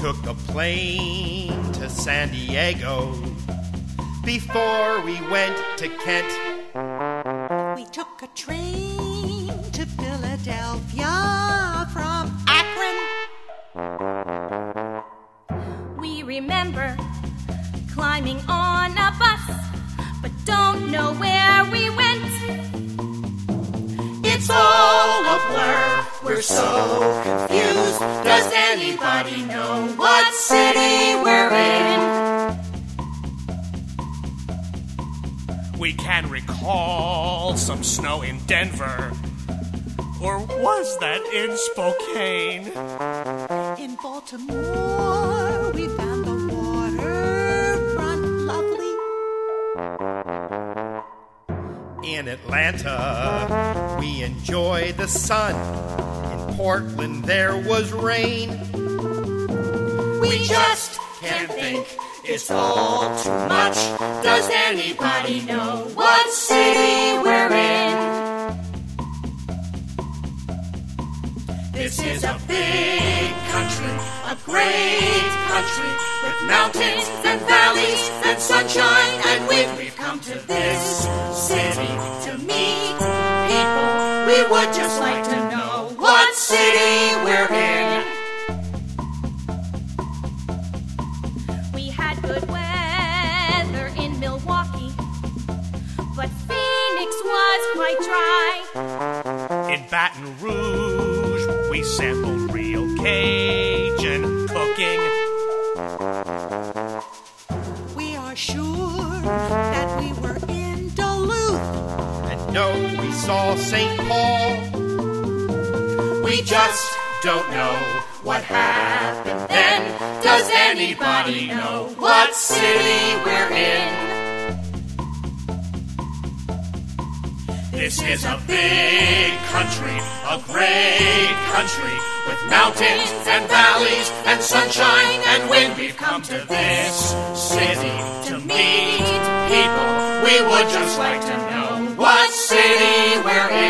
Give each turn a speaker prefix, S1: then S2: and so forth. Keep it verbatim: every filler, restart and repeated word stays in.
S1: took a plane to San Diego before we went to Kent.
S2: We took a train to Philadelphia from Akron.
S3: We remember climbing on a bus, but don't know where we went.
S2: It's all a blur, we're so confused. Does anybody know what city we're in?
S4: We can recall some snow in Denver. Or was that in Spokane?
S2: In Baltimore, we found the waterfront lovely.
S1: In Atlanta, we enjoyed the sun. In Portland, there was rain.
S2: We just can't think, it's all too much. Does anybody know what city we're in? This is a big country, a great country, with mountains and valleys and sunshine and wind. We've come to this city to meet people. We would just like to know what city we're in.
S3: We had good weather in Milwaukee, but Phoenix was quite dry.
S4: In Baton Rouge, we sampled real Cajun cooking.
S2: We are sure that we were in Duluth.
S1: And no, we saw Saint Paul.
S2: We just don't know what happened then. Does anybody know what city we're in? This is a big country, a great country, with mountains and valleys and sunshine and wind. We've come to this city to meet people. We would just like to know what city we're in.